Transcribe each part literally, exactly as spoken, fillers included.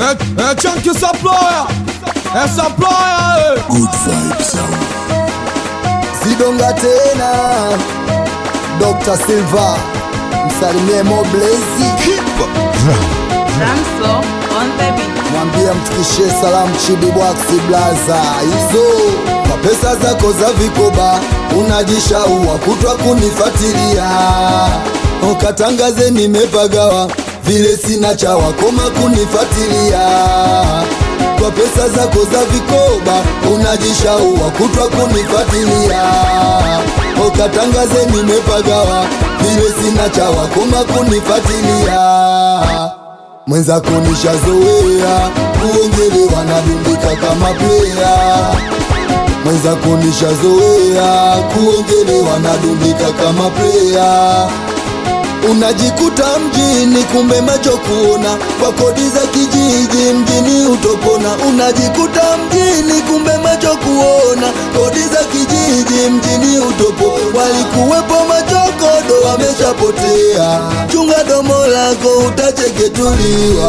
É, é Chunky Supplier, é Supplier. Good vibes sound. Zidonga tena Doctor Silva msalimie Mo Blazy Ramso on the beat. mwambie mfikishie salamu Chibi Bwaksi Blaza hizo kwa pesa zako za vikoba unajishaua kutwa kunifatilia ukatangaze nimepagawa vile sina chawa koma kunifatilia kwa pesa zako za vikoba unajishaua kutwa kunifatilia ukatangaze nimepagawa vile sina chawa koma kunifatilia mwenza kunisha zoea kuongelewa na dumbika kama player mwenza kunisha zoea kuongelewa na dumbika kama player unajikuta mjini kumbe macho kuona kwa kodi za kijiji mjini utopona unajikuta mjini kumbe macho kuona kodi za kijiji mjini utopona walikuwepo machokodo wameshapotea chunga domo lako utacheketuliwa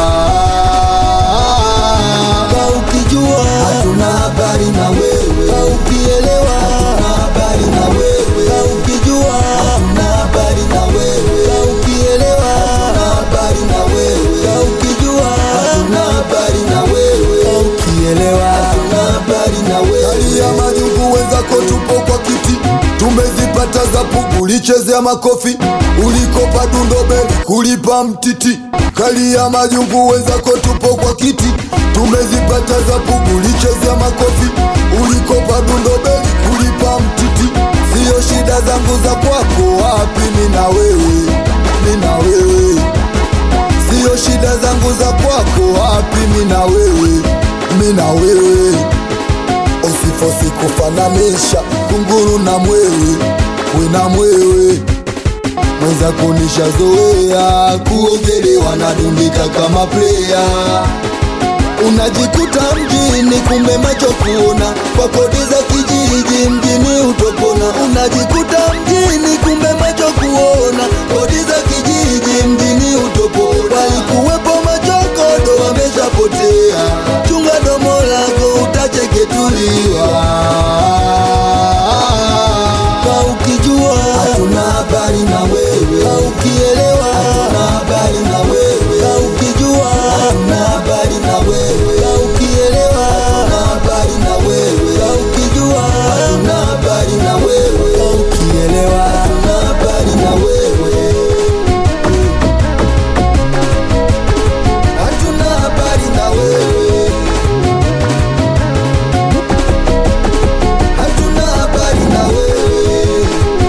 ka ukijua hatuna habari na wewe ka ukielewa hatuna habari na wewe ka ukijua hatuna habari na wewe ka ukielewa hatuna habari na wewe ka ukijua hatuna habari na wewe ka ukielewa hatuna habari na wewe hali ya majungu wenzako tupo kwa kiti tumezipata za pugu lichezea makofi ulikopa dundobeli kulipa mtiti kali ya majungu wenzako tupo kwa kiti tumezipata za pugu lichezea makofi ulikopa dundobeli kulipa mtiti sio shida zangu za kwako wapi mina wewe mina wewe sio shida zangu za kwako wapi mina wewe mina wewe usifosi kufananisha kunguru na mwewe wena mwewe mwenza kunisha zoea kuongelewa na dumbika kama player unajikuta mjini kumbe macho kuona kwa kodi za kijiji mjini utopona unajikuta mjini kumbe macho kuona kodi za kijiji mjini utopona walikuwepo machokodo wameshapotea chunga domo lako utacheketuliwa ka ukijua hatuna habari na wewe ka ukielewa hatuna habari na wewe ka ukijua hatuna habari na wewe ka ukielewa hatuna habari na wewe ka ukijua hatuna habari na wewe ka ukielewa hatuna habari na wewe hatuna habari na wewe hatuna habari na wewe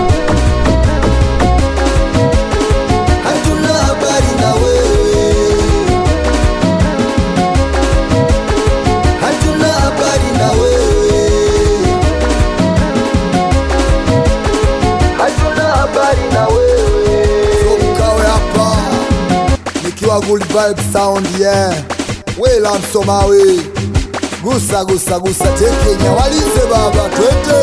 hatuna habari na wewe hatuna habari na wewe hatuna habari na wewe so mkawe hapa nikiwa good vibe sound yeah wela msomawe gusa gusa gusa tekenya walize baba twende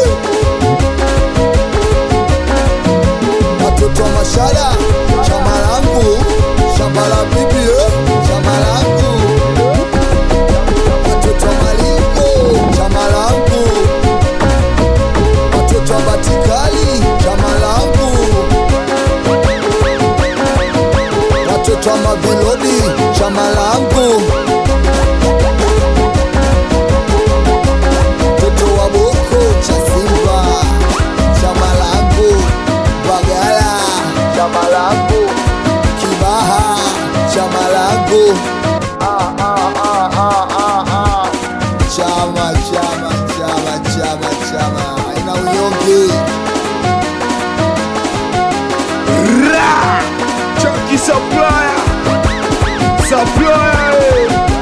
watoto wa mashara shamba langu shamba la bibi shamba langu watoto wa malingo shamba langu watoto wa batikali shamba langu watoto wa mavilodi shamba langu watoto wa boko cha simba shamba langu bagala shamba langu kibaha shamba langu ah, ah, ah, ah, ah, ah. chama chama chama chama chama ina unyonge Chunky Supplier, Supplier.